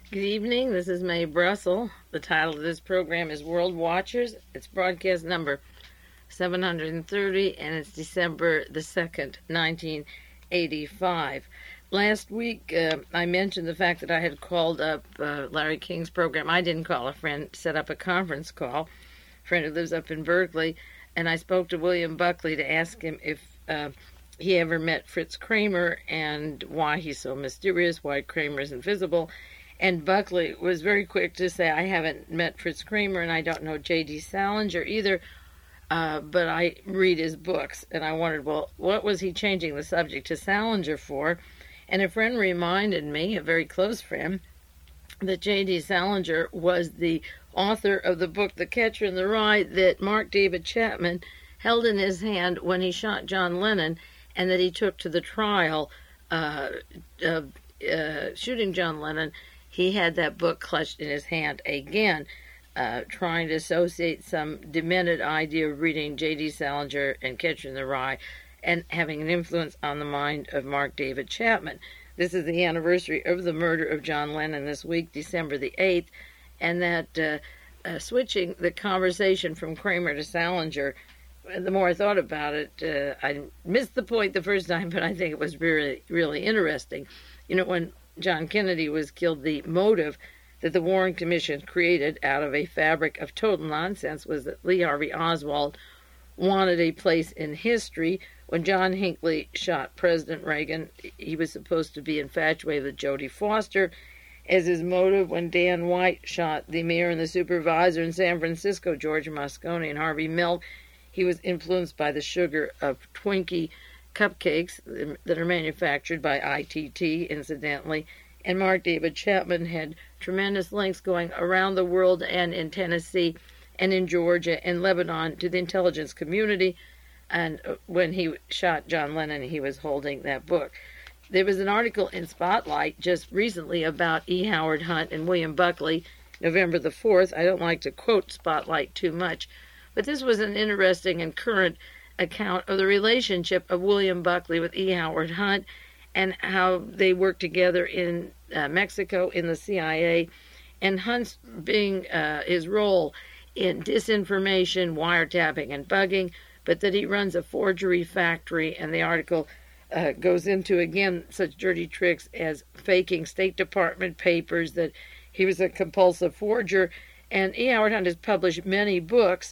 Good evening. This is Mae Brussel. The title of this program is World Watchers. It's broadcast number 730, and it's December the 2nd, 1985. Last week, I mentioned the fact that I had called up Larry King's program. I didn't call. A friend set up a conference call, a friend who lives up in Berkeley, and I spoke to William Buckley to ask him if he ever met Fritz Kramer and why he's so mysterious, why Kramer is invisible. And Buckley was very quick to say, I haven't met Fritz Kramer and I don't know J.D. Salinger either, but I read his books. And I wondered, well, what was he changing the subject to Salinger for? And a friend reminded me, a very close friend, that J.D. Salinger was the author of the book The Catcher in the Rye that Mark David Chapman held in his hand when he shot John Lennon, and that he took to the trial of shooting John Lennon. He had that book clutched in his hand again, trying to associate some demented idea of reading J.D. Salinger and Catcher in the Rye and having an influence on the mind of Mark David Chapman. This is the anniversary of the murder of John Lennon this week, December the 8th, and that switching the conversation from Kramer to Salinger, the more I thought about it, I missed the point the first time, but I think it was really, really interesting. You know, when John Kennedy was killed, the motive that the Warren Commission created out of a fabric of total nonsense was that Lee Harvey Oswald wanted a place in history. When John Hinckley shot President Reagan, he was supposed to be infatuated with Jodie Foster as his motive. When Dan White shot the mayor and the supervisor in San Francisco, George Moscone and Harvey Milk, he was influenced by the sugar of Twinkie cupcakes that are manufactured by ITT, incidentally. And Mark David Chapman had tremendous links going around the world and in Tennessee and in Georgia and Lebanon to the intelligence community. And when he shot John Lennon, he was holding that book. There was an article in Spotlight just recently about E. Howard Hunt and William Buckley, November the 4th. I don't like to quote Spotlight too much, but this was an interesting and current account of the relationship of William Buckley with E. Howard Hunt and how they worked together in Mexico in the CIA, and Hunt's being his role in disinformation, wiretapping, and bugging, but that he runs a forgery factory. And the article goes into, again, such dirty tricks as faking State Department papers, that he was a compulsive forger. And E. Howard Hunt has published many books,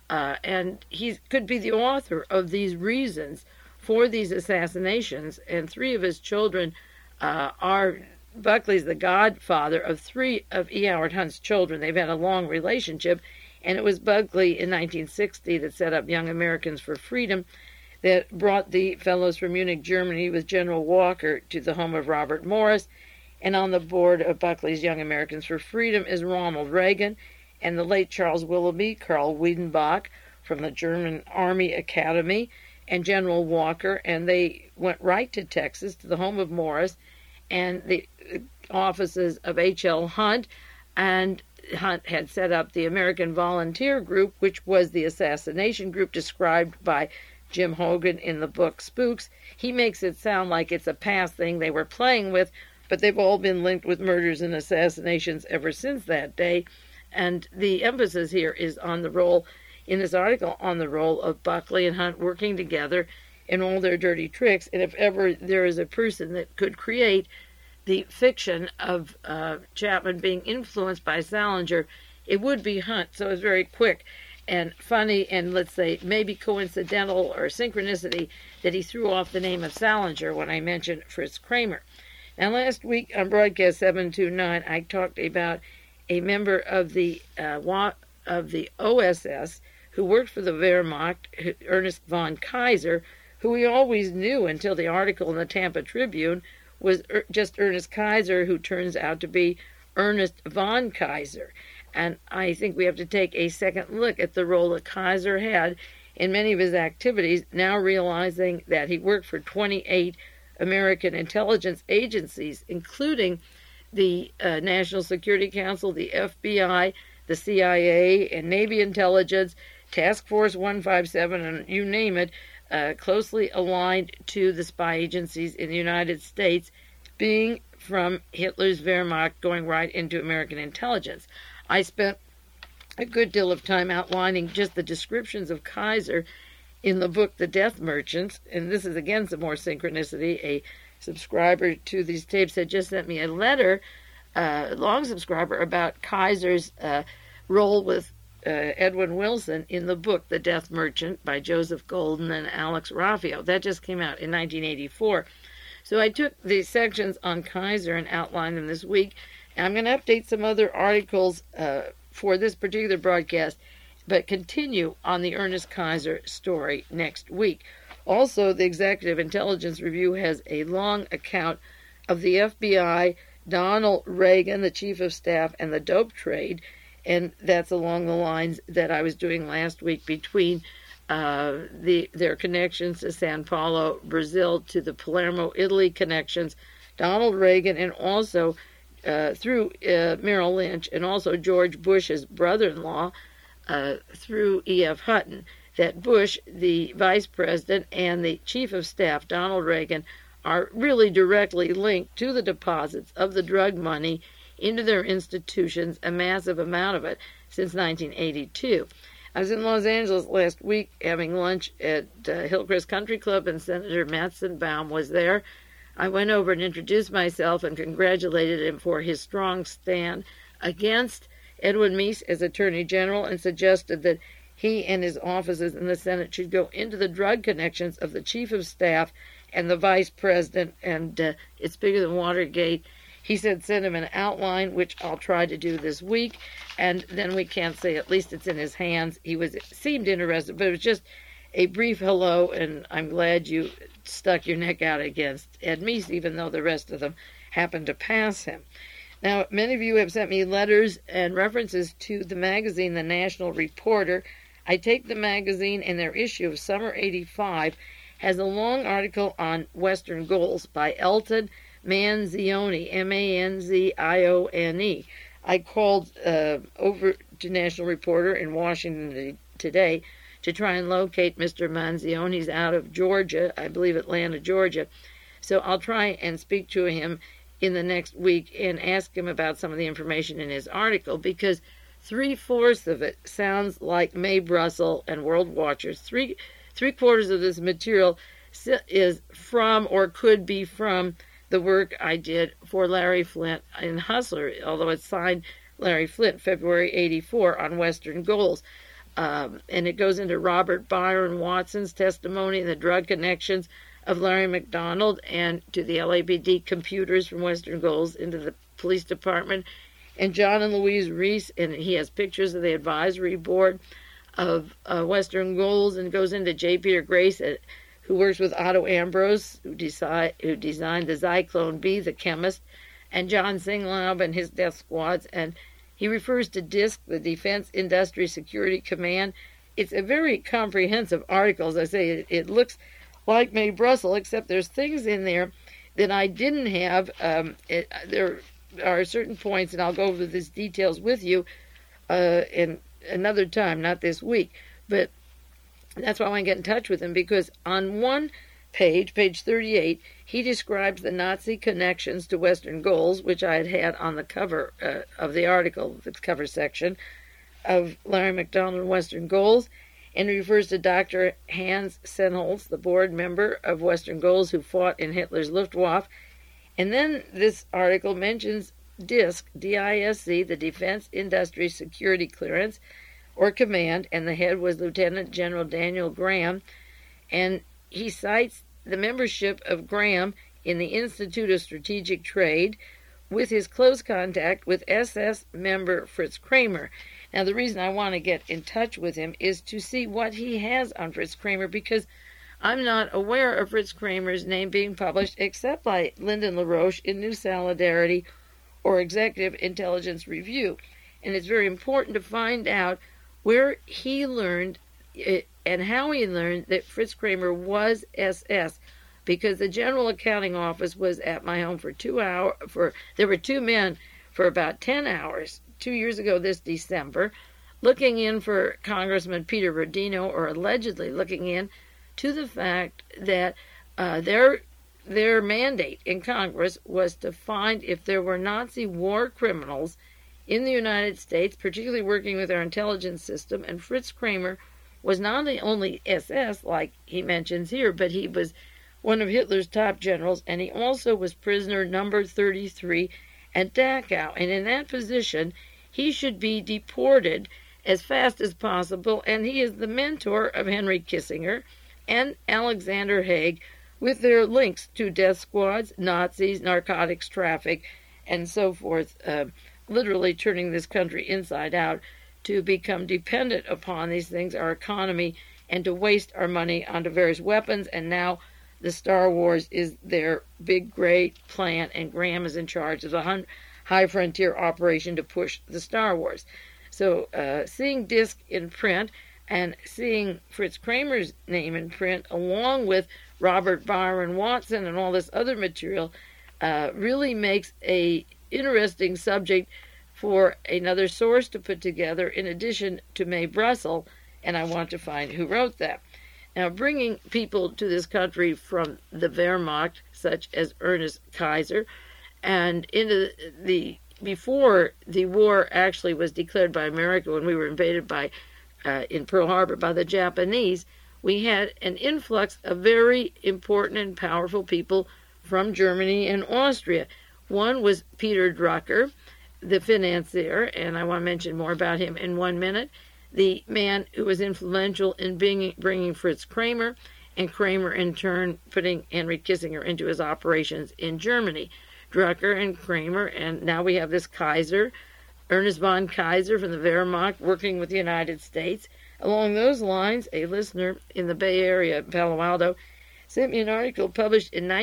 and he could be the author of these reasons for these assassinations. And three of his children are, Buckley's the godfather of three of E. Howard Hunt's children. They've had a long relationship, and it was Buckley in 1960 that set up Young Americans for Freedom, that brought the fellows from Munich, Germany, with General Walker to the home of Robert Morris. And on the board of Buckley's Young Americans for Freedom is Ronald Reagan and the late Charles Willoughby, Karl Wiedenbach from the German Army Academy, and General Walker. And they went right to Texas, to the home of Morris, and the offices of H.L. Hunt. And Hunt had set up the American Volunteer Group, which was the assassination group described by Jim Hogan in the book Spooks. He makes it sound like it's a past thing they were playing with, but they've all been linked with murders and assassinations ever since that day. And the emphasis here is on the role, in this article, on the role of Buckley and Hunt working together in all their dirty tricks. And if ever there is a person that could create the fiction of Chapman being influenced by Salinger, it would be Hunt. So it's very quick and funny, and let's say maybe coincidental or synchronicity that he threw off the name of Salinger when I mentioned Fritz Kramer. Now, last week on broadcast 729, I talked about a member of the OSS who worked for the Wehrmacht, Ernest von Kaiser, who we always knew until the article in the Tampa Tribune was just Ernest Kaiser, who turns out to be Ernest von Kaiser. And I think we have to take a second look at the role that Kaiser had in many of his activities, now realizing that he worked for 28 American intelligence agencies, including the National Security Council, the FBI, the CIA, and Navy Intelligence, Task Force 157, and you name it, closely aligned to the spy agencies in the United States, being from Hitler's Wehrmacht going right into American intelligence. I spent a good deal of time outlining just the descriptions of Kaiser in the book The Death Merchants, and this is again some more synchronicity. A subscriber to these tapes had just sent me a letter, long subscriber, about Kaiser's role with Edwin Wilson in the book The Death Merchant by Joseph Golden and Alex Raffio. That just came out in 1984. So I took the sections on Kaiser and outlined them this week. And I'm going to update some other articles for this particular broadcast, but continue on the Ernest Kaiser story next week. Also, the Executive Intelligence Review has a long account of the FBI, Donald Regan, the Chief of Staff, and the dope trade, and that's along the lines that I was doing last week between their connections to Sao Paulo, Brazil, to the Palermo, Italy connections, Donald Regan, and also through Merrill Lynch, and also George Bush's brother-in-law through E.F. Hutton, that Bush, the vice president, and the chief of staff, Donald Regan, are really directly linked to the deposits of the drug money into their institutions, a massive amount of it, since 1982. I was in Los Angeles last week having lunch at Hillcrest Country Club, and Senator Matzenbaum was there. I went over and introduced myself and congratulated him for his strong stand against Edwin Meese as Attorney General, and suggested that he and his offices in the Senate should go into the drug connections of the Chief of Staff and the Vice President, and it's bigger than Watergate. He said send him an outline, which I'll try to do this week, and then we can't say at least it's in his hands. He seemed interested, but it was just a brief hello, and I'm glad you stuck your neck out against Ed Meese, even though the rest of them happened to pass him. Now, many of you have sent me letters and references to the magazine, The National Reporter. I take the magazine, and their issue of Summer 85 has a long article on Western goals by Elton Manzione, M-A-N-Z-I-O-N-E. I called over to National Reporter in Washington today to try and locate Mr. Manzione. He's out of Georgia, I believe Atlanta, Georgia. So I'll try and speak to him in the next week and ask him about some of the information in his article, because 3/4 of it sounds like Mae Brussell and World Watchers. Three-quarters of this material is from, or could be from, the work I did for Larry Flynt in Hustler, although it's signed Larry Flynt, February 84, on Western goals. And it goes into Robert Byron Watson's testimony and the drug connections of Larry McDonald, and to the LAPD computers from Western goals into the police department, and John and Louise Reese, and he has pictures of the advisory board of Western goals, and goes into J. Peter Grace, who works with Otto Ambrose, who designed the Zyklone B, the chemist, and John Singlaub and his death squads. And he refers to DISC, the Defense Industry Security Command. It's a very comprehensive article. As I say, it looks like Mae Brussell, except there's things in there that I didn't have. There are certain points, and I'll go over these details with you in another time, not this week. But that's why I want to get in touch with him, because on one page, page 38, he describes the Nazi connections to Western goals, which I had on the cover of the article, the cover section of Larry McDonald and Western goals, and refers to Dr. Hans Senholz, the board member of Western goals who fought in Hitler's Luftwaffe. And then this article mentions DISC, D-I-S-C, the Defense Industry Security Clearance, or Command, and the head was Lieutenant General Daniel Graham, and he cites the membership of Graham in the Institute of Strategic Trade with his close contact with SS member Fritz Kramer. Now, the reason I want to get in touch with him is to see what he has on Fritz Kramer, because I'm not aware of Fritz Kramer's name being published except by Lyndon LaRoche in New Solidarity or Executive Intelligence Review. And it's very important to find out where he learned and how he learned that Fritz Kramer was SS, because the General Accounting Office was at my home for 2 hours. There were two men for about 10 hours 2 years ago this December, looking in for Congressman Peter Rodino, or allegedly looking in to the fact that their their mandate in Congress was to find if there were Nazi war criminals in the United States, particularly working with our intelligence system. And Fritz Kramer was not only SS, like he mentions here, but he was one of Hitler's top generals, and he also was prisoner number 33 at Dachau. And in that position, he should be deported as fast as possible, and he is the mentor of Henry Kissinger and Alexander Haig, with their links to death squads, Nazis, narcotics traffic, and so forth, literally turning this country inside out to become dependent upon these things, our economy, and to waste our money onto various weapons. And now the Star Wars is their big, great plan, and Graham is in charge of the high frontier operation to push the Star Wars. So seeing Disc in print and seeing Fritz Kramer's name in print, along with Robert Byron Watson and all this other material, really makes a interesting subject for another source to put together, in addition to Mae Brussel, and I want to find who wrote that. Now, bringing people to this country from the Wehrmacht, such as Ernest Kaiser, and into before the war actually was declared by America, when we were invaded by in Pearl Harbor by the Japanese, we had an influx of very important and powerful people from Germany and Austria. One was Peter Drucker, the financier, and I want to mention more about him in 1 minute, the man who was influential in bringing Fritz Kramer, and Kramer in turn putting Henry Kissinger into his operations in Germany. Drucker and Kramer, and now we have this Kaiser, Ernest von Kaiser from the Wehrmacht, working with the United States. Along those lines, a listener in the Bay Area, Palo Alto, sent me an article published in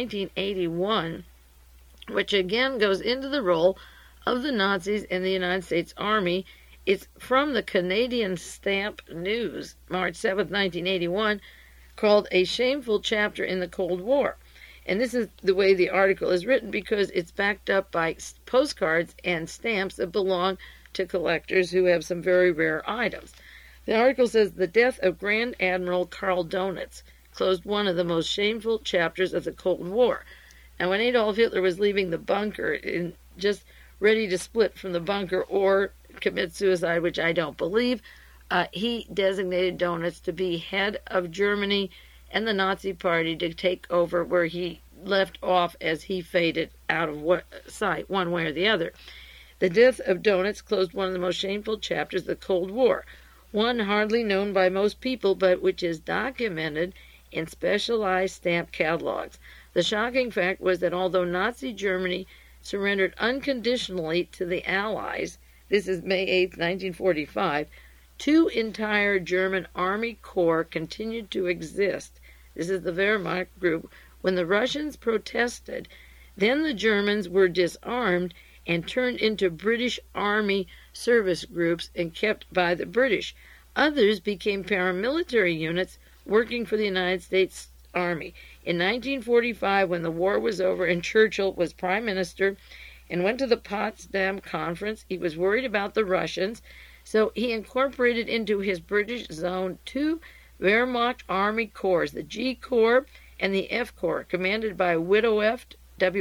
1981, which again goes into the role of the Nazis in the United States Army. It's from the Canadian Stamp News, March 7, 1981, called A Shameful Chapter in the Cold War. And this is the way the article is written, because it's backed up by postcards and stamps that belong to collectors who have some very rare items. The article says, the death of Grand Admiral Karl Donitz closed one of the most shameful chapters of the Cold War. And when Adolf Hitler was leaving the bunker, just ready to split from the bunker or commit suicide, which I don't believe, he designated Donitz to be head of Germany and the Nazi Party, to take over where he left off as he faded out of sight, one way or the other. The death of Donitz closed one of the most shameful chapters of the Cold War, one hardly known by most people, but which is documented in specialized stamp catalogs. The shocking fact was that although Nazi Germany surrendered unconditionally to the Allies, this is May 8, 1945, two entire German army corps continued to exist. This is the Wehrmacht group. When the Russians protested, then the Germans were disarmed and turned into British Army service groups and kept by the British. Others became paramilitary units working for the United States Army. In 1945, when the war was over and Churchill was prime minister and went to the Potsdam Conference, he was worried about the Russians, so he incorporated into his British zone two Wehrmacht Army Corps, the G Corps and the F Corps, commanded by Witthoeft,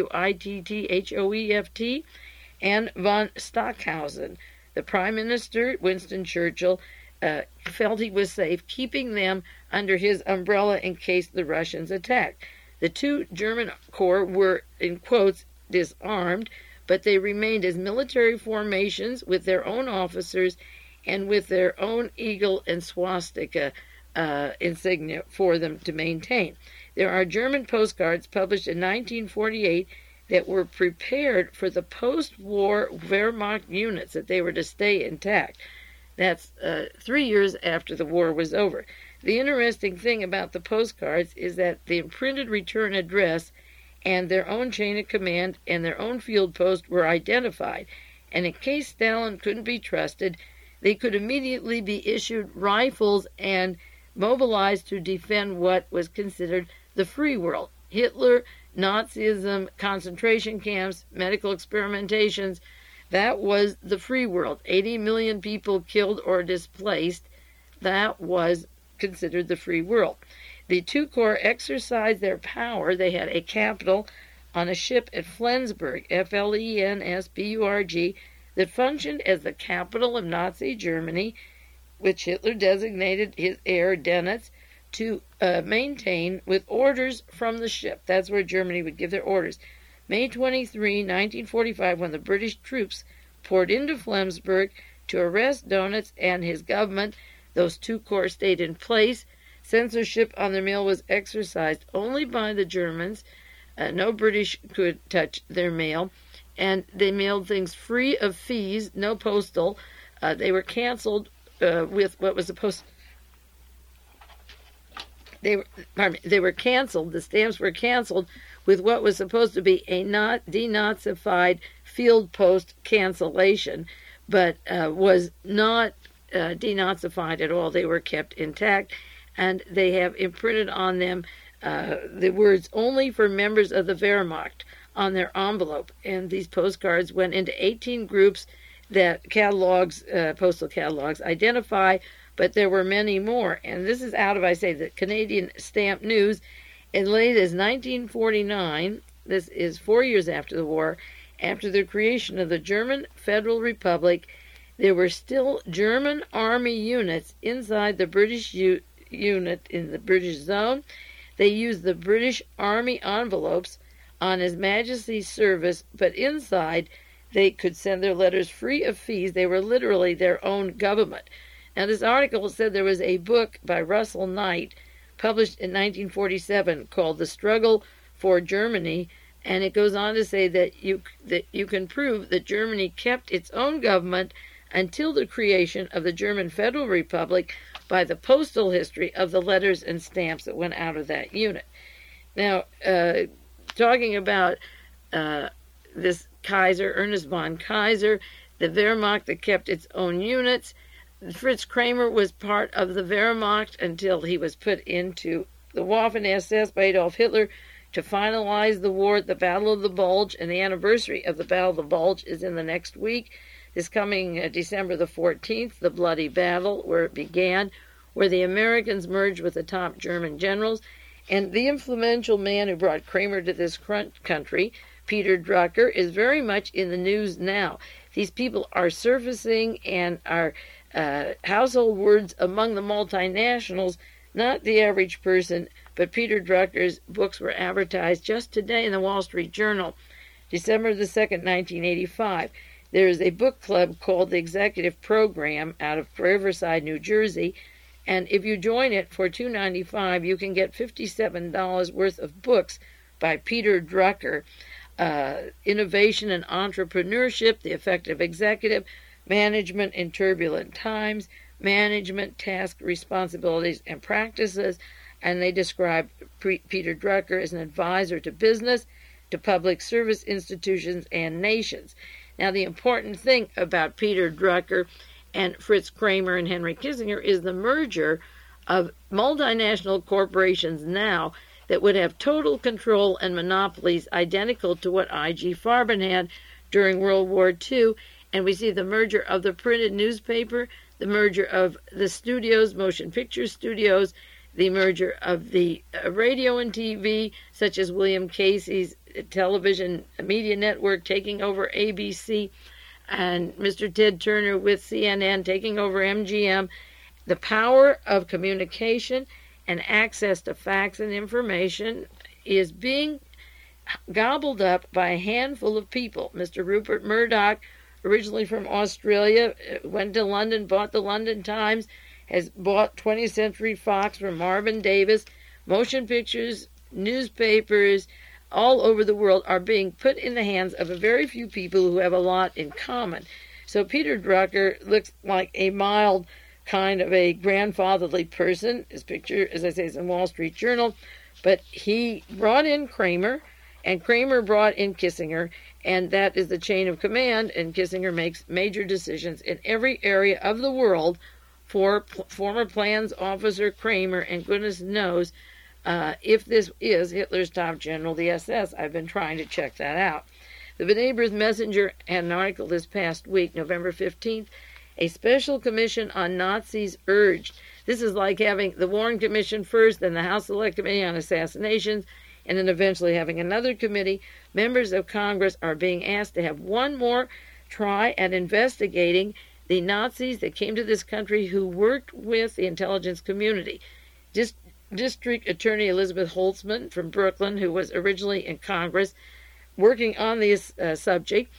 Witthoeft, and von Stockhausen. The Prime Minister, Winston Churchill, felt he was safe keeping them under his umbrella in case the Russians attacked. The two German corps were, in quotes, disarmed, but they remained as military formations with their own officers and with their own eagle and swastika insignia for them to maintain. There are German postcards published in 1948 that were prepared for the post-war Wehrmacht units, that they were to stay intact. That's 3 years after the war was over. The interesting thing about the postcards is that the imprinted return address and their own chain of command and their own field post were identified, and in case Stalin couldn't be trusted, they could immediately be issued rifles and mobilized to defend what was considered the free world. Hitler, Nazism, concentration camps, medical experimentations, that was the free world. 80 million people killed or displaced, that was considered the free world. the two corps exercised their power. They had a capital on a ship at Flensburg, Flensburg, that functioned as the capital of Nazi Germany, which Hitler designated his heir Dönitz to maintain with orders from the ship. That's where Germany would give their orders. May 23, 1945, when the British troops poured into Flensburg to arrest Dönitz and his government, those two corps stayed in place. Censorship on their mail was exercised only by the Germans. No British could touch their mail, and they mailed things free of fees, no postal. They were canceled with what was supposed. They were canceled. The stamps were canceled with what was supposed to be a not denazified field post cancellation, but was not denazified at all. They were kept intact, and they have imprinted on them the words "only for members of the Wehrmacht" on their envelope. And these postcards went into 18 groups that catalogs, postal catalogs, identify, but there were many more. And this is out of, I say, the Canadian Stamp News. As late as 1949, this is 4 years after the war, after the creation of the German Federal Republic, there were still German army units inside the British unit in the British zone. They used the British Army envelopes on His Majesty's service, but inside they could send their letters free of fees. They were literally their own government. Now, this article said there was a book by Russell Knight published in 1947 called The Struggle for Germany, and it goes on to say that you can prove that Germany kept its own government until the creation of the German Federal Republic by the postal history of the letters and stamps that went out of that unit. Now, talking about this Kaiser, Ernest von Kaiser, the Wehrmacht that kept its own units, Fritz Kramer was part of the Wehrmacht until he was put into the Waffen-SS by Adolf Hitler to finalize the war at the Battle of the Bulge, and the anniversary of the Battle of the Bulge is in the next week. This coming December the 14th, the bloody battle where it began, where the Americans merged with the top German generals, and the influential man who brought Kramer to this country, Peter Drucker, is very much in the news now. These people are surfacing and are household words among the multinationals, not the average person, but Peter Drucker's books were advertised just today in the Wall Street Journal, December the 2nd, 1985. There is a book club called the Executive Program out of Riverside, New Jersey, and if you join it for $2.95, you can get $57 worth of books by Peter Drucker, Innovation and Entrepreneurship, The Effective Executive, Management in Turbulent Times, Management, Task, Responsibilities, and Practices, and they describe Peter Drucker as an advisor to business, to public service institutions, and nations. Now, the important thing about Peter Drucker and Fritz Kramer and Henry Kissinger is the merger of multinational corporations now that would have total control and monopolies identical to what I.G. Farben had during World War II. And we see the merger of the printed newspaper, the merger of the studios, motion picture studios, the merger of the radio and TV, such as William Casey's television media network taking over ABC, and Mr. Ted Turner with CNN taking over MGM. The power of communication and access to facts and information is being gobbled up by a handful of people. Mr. Rupert Murdoch, originally from Australia, went to London, bought the London Times, has bought 20th Century Fox from Marvin Davis. Motion pictures, newspapers, all over the world are being put in the hands of a very few people who have a lot in common. So Peter Drucker looks like a mild kind of a grandfatherly person. His picture, as I say, is in Wall Street Journal. But he brought in Kramer, and Kramer brought in Kissinger, and that is the chain of command, and Kissinger makes major decisions in every area of the world for former plans officer Kramer, and goodness knows if this is Hitler's top general, the SS. I've been trying to check that out. The B'nai Messenger had an article this past week, November 15th. A special commission on Nazis urged This is like having the Warren Commission first, then the House Select Committee on Assassinations, and then eventually having another committee. Members of Congress are being asked to have one more try at investigating the Nazis that came to this country who worked with the intelligence community. District Attorney Elizabeth Holtzman from Brooklyn, who was originally in Congress working on this subject,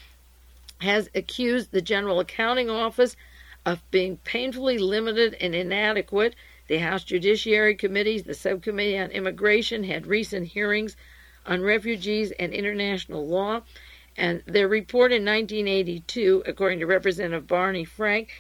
has accused the General Accounting Office of being painfully limited and inadequate. The House Judiciary Committee, the Subcommittee on Immigration, had recent hearings on refugees and international law, and their report in 1982, according to Representative Barney Frank,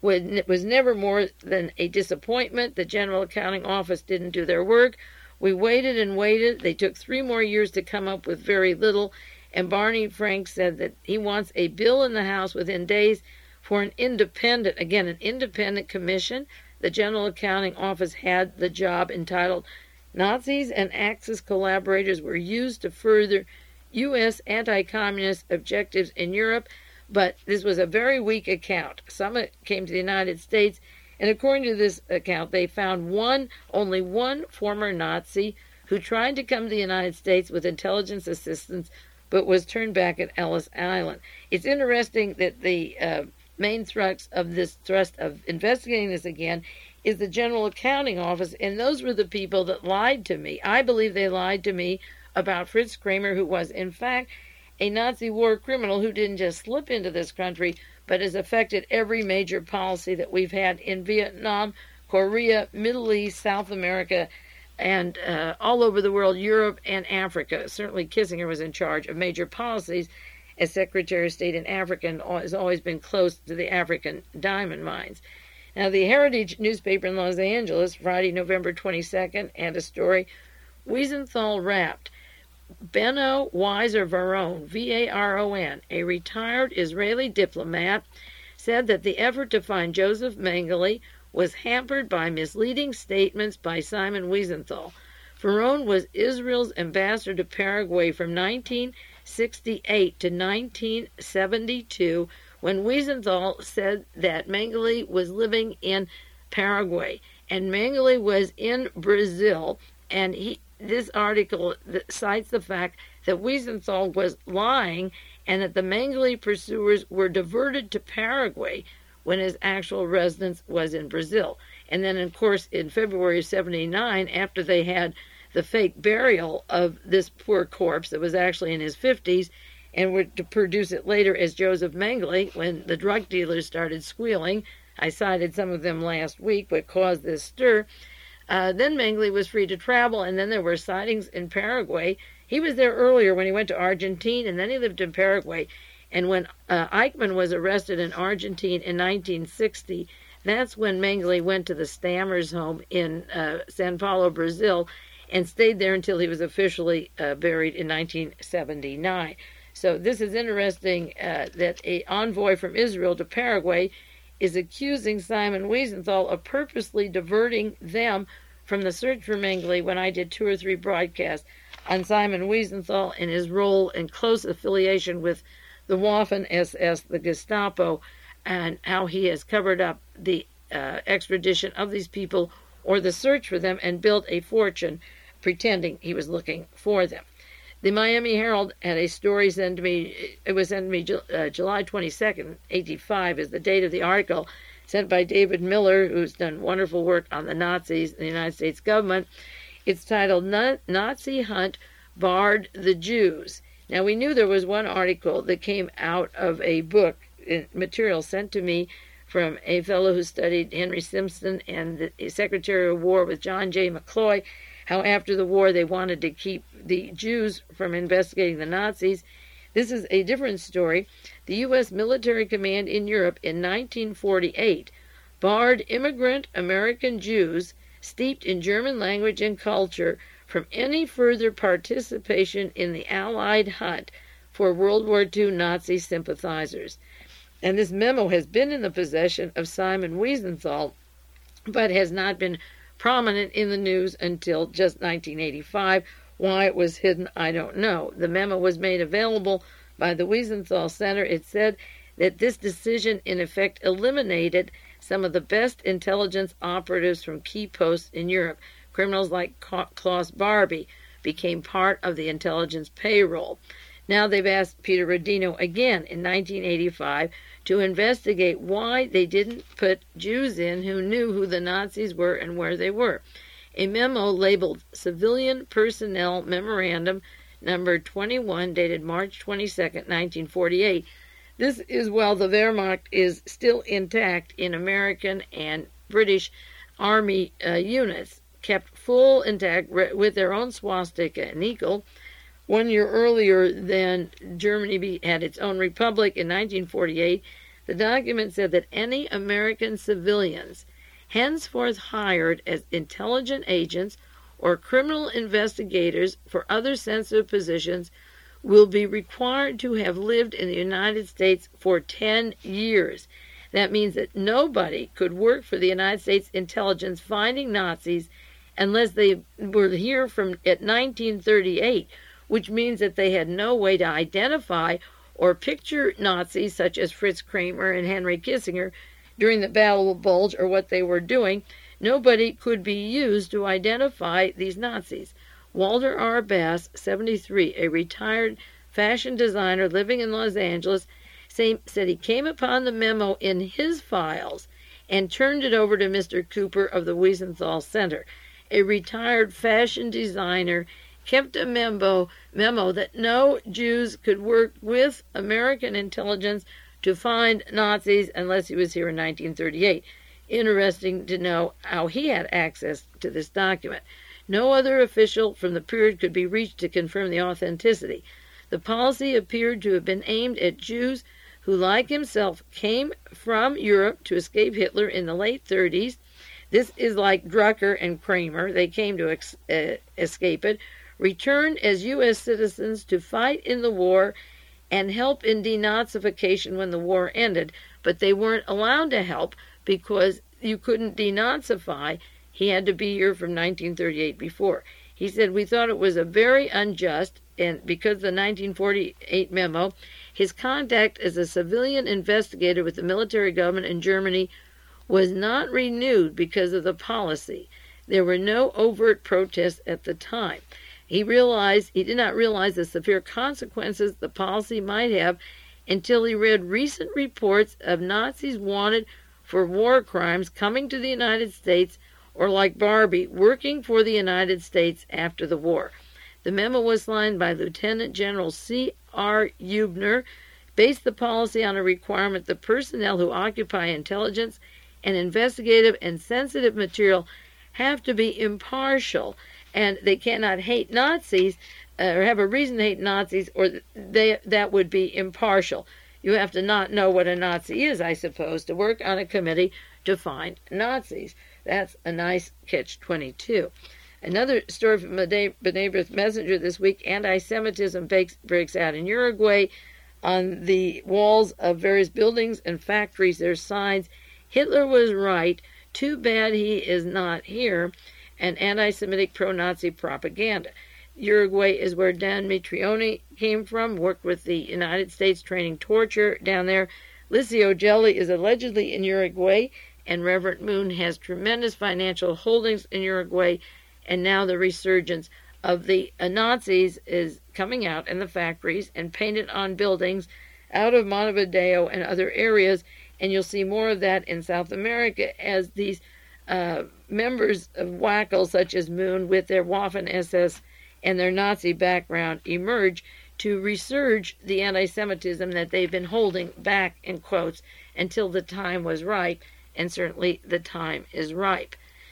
was never more than a disappointment. The General Accounting Office didn't do their work. We waited and waited. They took 3 more years to come up with very little, and Barney Frank said that he wants a bill in the House within days for an independent commission. The General Accounting Office had the job entitled Nazis and Axis Collaborators Were Used to Further U.S. Anti-Communist Objectives in Europe, but this was a very weak account. Some came to the United States, and according to this account, they found only one former Nazi who tried to come to the United States with intelligence assistance, but was turned back at Ellis Island. It's interesting that the main thrust of investigating this again is the General Accounting Office, and those were the people that lied to me. I believe they lied to me about Fritz Kramer, who was in fact a Nazi war criminal who didn't just slip into this country, but has affected every major policy that we've had in Vietnam, Korea, Middle East, South America, and all over the world, Europe and Africa. Certainly Kissinger was in charge of major policies as Secretary of State in Africa and has always been close to the African diamond mines. Now, the Heritage newspaper in Los Angeles, Friday, November 22nd, had a story, Wiesenthal wrapped. Benno Weiser-Varon, V-A-R-O-N, a retired Israeli diplomat, said that the effort to find Joseph Mengele was hampered by misleading statements by Simon Wiesenthal. Varon was Israel's ambassador to Paraguay from 1968 to 1972, when Wiesenthal said that Mengele was living in Paraguay, and Mengele was in Brazil, and this article cites the fact that Wiesenthal was lying and that the Mengele pursuers were diverted to Paraguay when his actual residence was in Brazil. And then, of course, in February of 1979, after they had the fake burial of this poor corpse that was actually in his 50s, and were to produce it later as Joseph Mengele, when the drug dealers started squealing, I cited some of them last week, what caused this stir. Then Mengele was free to travel, and then there were sightings in Paraguay. He was there earlier when he went to Argentina, and then he lived in Paraguay. And when Eichmann was arrested in Argentina in 1960, that's when Mengele went to the Stammers home in Sao Paulo, Brazil, and stayed there until he was officially buried in 1979. So this is interesting that an envoy from Israel to Paraguay is accusing Simon Wiesenthal of purposely diverting them from the search for Mengele when I did 2 or 3 broadcasts on Simon Wiesenthal and his role and close affiliation with the Waffen-SS, the Gestapo, and how he has covered up the extradition of these people or the search for them and built a fortune pretending he was looking for them. The Miami Herald had a story sent to me. It was sent to me July 22nd, 1985 is the date of the article, sent by David Miller, who's done wonderful work on the Nazis in the United States government. It's titled Nazi Hunt Barred the Jews. Now, we knew there was one article that came out of a book, material sent to me from a fellow who studied Henry Simpson and the Secretary of War with John J. McCloy, how after the war they wanted to keep the Jews from investigating the Nazis. This is a different story. The U.S. military command in Europe in 1948 barred immigrant American Jews steeped in German language and culture from any further participation in the Allied hunt for World War II Nazi sympathizers. And this memo has been in the possession of Simon Wiesenthal, but has not been prominent in the news until just 1985. Why it was hidden, I don't know. The memo was made available by the Wiesenthal Center. It said that this decision, in effect, eliminated some of the best intelligence operatives from key posts in Europe, criminals like Klaus Barbie, became part of the intelligence payroll. Now they've asked Peter Rodino again in 1985 to investigate why they didn't put Jews in who knew who the Nazis were and where they were. A memo labeled Civilian Personnel Memorandum number 21, dated March 22, 1948. This is while the Wehrmacht is still intact in American and British Army units, kept full intact with their own swastika and eagle. 1 year earlier than Germany had its own republic in 1948, the document said that any American civilians henceforth hired as intelligence agents or criminal investigators for other sensitive positions will be required to have lived in the United States for 10 years. That means that nobody could work for the United States intelligence finding Nazis unless they were here at 1938, which means that they had no way to identify or picture Nazis such as Fritz Kramer and Henry Kissinger during the Battle of Bulge or what they were doing. Nobody could be used to identify these Nazis. Walter R. Bass, 73, a retired fashion designer living in Los Angeles, said he came upon the memo in his files and turned it over to Mr. Cooper of the Wiesenthal Center. A retired fashion designer kept a memo that no Jews could work with American intelligence to find Nazis unless he was here in 1938. Interesting to know how he had access to this document. No other official from the period could be reached to confirm the authenticity. The policy appeared to have been aimed at Jews who, like himself, came from Europe to escape Hitler in the late 30s. This is like Drucker and Kramer. They came to escape it, returned as U.S. citizens to fight in the war and help in denazification when the war ended, but they weren't allowed to help because you couldn't denazify. He had to be here from 1938 before. He said, we thought it was a very unjust, and because of the 1948 memo, his contact as a civilian investigator with the military government in Germany was not renewed because of the policy. There were no overt protests at the time. He did not realize the severe consequences the policy might have until he read recent reports of Nazis wanted for war crimes coming to the United States, or like Barbie, working for the United States after the war. The memo was signed by Lieutenant General C.R. Eubner, based the policy on a requirement that personnel who occupy intelligence and investigative and sensitive material have to be impartial, and they cannot hate Nazis or have a reason to hate Nazis, or that would be impartial. You have to not know what a Nazi is, I suppose, to work on a committee to find Nazis. That's a nice catch-22. Another story from the B'nai B'rith Messenger this week, anti-Semitism breaks out in Uruguay. On the walls of various buildings and factories, there's signs, Hitler was right, too bad he is not here, and anti-Semitic pro-Nazi propaganda. Uruguay is where Dan Mitrione came from, worked with the United States training torture down there. Licio Gelli is allegedly in Uruguay, and Reverend Moon has tremendous financial holdings in Uruguay, and now the resurgence of the Nazis is coming out in the factories and painted on buildings out of Montevideo and other areas, and you'll see more of that in South America as these members of WACL, such as Moon, with their Waffen-SS and their Nazi background, emerge to resurge the anti-Semitism that they've been holding back, in quotes, until the time was right, and certainly the time is ripe.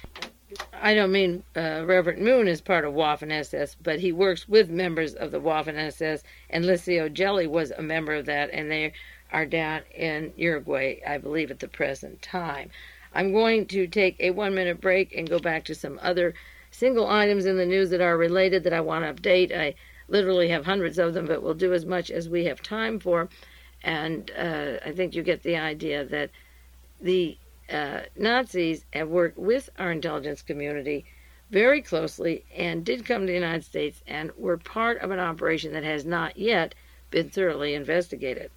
I don't mean Reverend Moon is part of Waffen-SS, but he works with members of the Waffen-SS, and Licio Gelli was a member of that, and they are down in Uruguay, I believe, at the present time. I'm going to take a 1-minute break and go back to some other single items in the news that are related that I want to update. I literally have hundreds of them, but we'll do as much as we have time for. And I think you get the idea that the Nazis have worked with our intelligence community very closely and did come to the United States and were part of an operation that has not yet been thoroughly investigated.